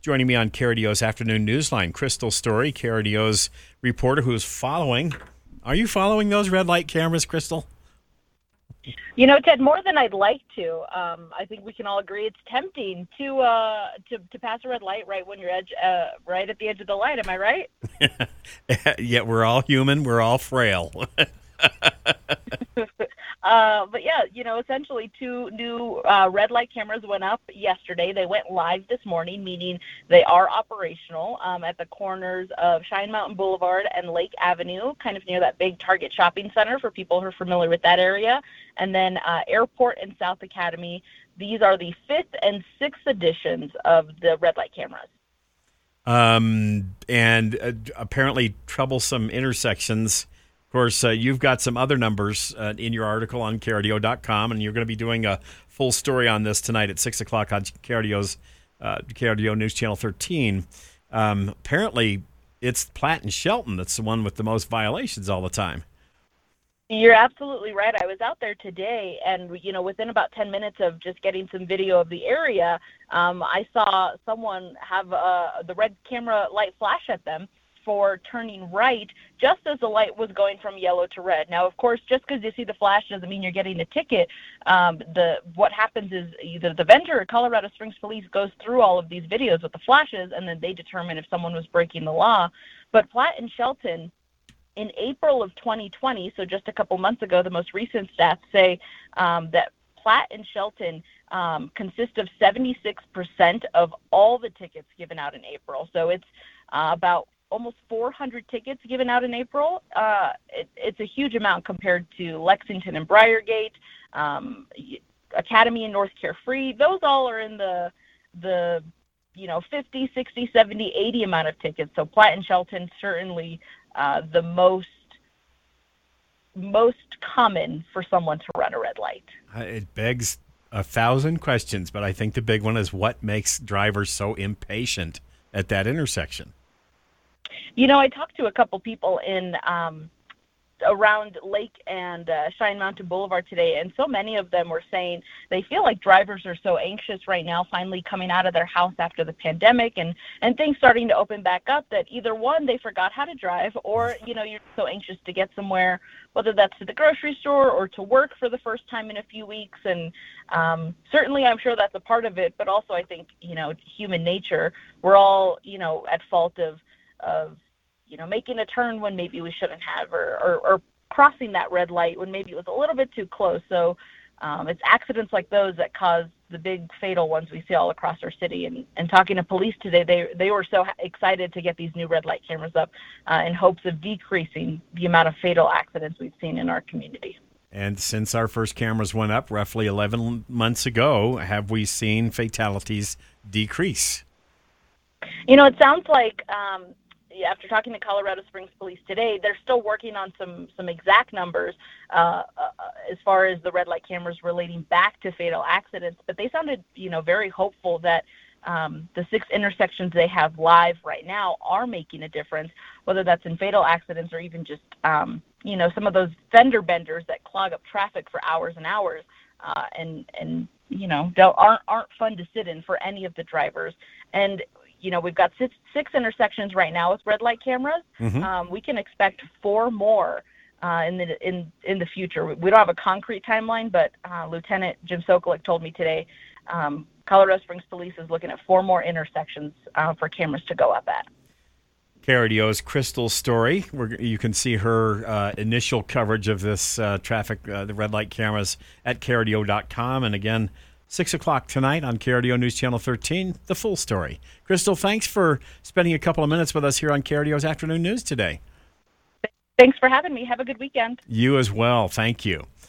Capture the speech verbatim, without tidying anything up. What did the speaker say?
Joining me on K R D O's Afternoon Newsline, Crystal Story, K R D O's reporter who's following. Are you following those red light cameras, Crystal? You know, Ted, more than I'd like to. Um, I think we can all agree it's tempting to uh, to to pass a red light right when you're edge, uh, right at the edge of the light. Am I right? Yet we're all human. We're all frail. Uh, but yeah, you know, essentially two new uh, red light cameras went up yesterday. They went live this morning, meaning they are operational um, at the corners of Cheyenne Mountain Boulevard and Lake Avenue, kind of near that big Target shopping center for people who are familiar with that area. And then uh, Airport and South Academy. These are the fifth and sixth editions of the red light cameras. Um, and uh, apparently troublesome intersections. Of course, uh, you've got some other numbers uh, in your article on K R D O dot com, and you're going to be doing a full story on this tonight at six o'clock on K R D O's uh, K R D O News Channel thirteen. Um, apparently, it's Platt and Shelton that's the one with the most violations all the time. You're absolutely right. I was out there today, and you know, within about ten minutes of just getting some video of the area, um, I saw someone have uh, the red camera light flash at them for turning right just as the light was going from yellow to red. Now, of course, just because you see the flash doesn't mean you're getting a ticket. Um, the what happens is either the vendor or Colorado Springs Police goes through all of these videos with the flashes, and then they determine if someone was breaking the law. But Platt and Shelton, in April of twenty twenty, so just a couple months ago, the most recent stats say um, that Platt and Shelton um, consist of seventy-six percent of all the tickets given out in April. So it's uh, about almost four hundred tickets given out in April. Uh, it, it's a huge amount compared to Lexington and Briargate, um, Academy and North Carefree. Those all are in the, the you know, fifty, sixty, seventy, eighty amount of tickets. So Platt and Shelton certainly uh, the most most common for someone to run a red light. It begs a thousand questions, but I think the big one is what makes drivers so impatient at that intersection. You know, I talked to a couple people in um, around Lake and uh, Cheyenne Mountain Boulevard today, and so many of them were saying they feel like drivers are so anxious right now, finally coming out of their house after the pandemic and, and things starting to open back up, that either one, they forgot how to drive, or, you know, you're so anxious to get somewhere, whether that's to the grocery store or to work for the first time in a few weeks. And um, certainly I'm sure that's a part of it, but also I think, you know, human nature, we're all, you know, at fault of of, you know, making a turn when maybe we shouldn't have, or, or, or crossing that red light when maybe it was a little bit too close. So um, it's accidents like those that cause the big fatal ones we see all across our city. And, and talking to police today, they they were so excited to get these new red light cameras up uh, in hopes of decreasing the amount of fatal accidents we've seen in our community. And since our first cameras went up roughly eleven months ago, have we seen fatalities decrease? You know, it sounds like um, after talking to Colorado Springs Police today, they're still working on some, some exact numbers uh, uh, as far as the red light cameras relating back to fatal accidents. But they sounded, you know, very hopeful that um, the six intersections they have live right now are making a difference, whether that's in fatal accidents or even just, um, you know, some of those fender benders that clog up traffic for hours and hours uh, and, and, you know, don't, aren't, aren't fun to sit in for any of the drivers. And you know, we've got six, six intersections right now with red light cameras. Mm-hmm. Um, we can expect four more uh, in the in in the future. We don't have a concrete timeline, but uh, Lieutenant Jim Sokolik told me today um, Colorado Springs Police is looking at four more intersections uh, for cameras to go up at. K R D O's Crystal Story, where you can see her uh, initial coverage of this uh, traffic, uh, the red light cameras at K R D O dot com. And again, six o'clock tonight on K R D O News Channel thirteen, the full story. Crystal, thanks for spending a couple of minutes with us here on K R D O's Afternoon News today. Thanks for having me. Have a good weekend. You as well. Thank you.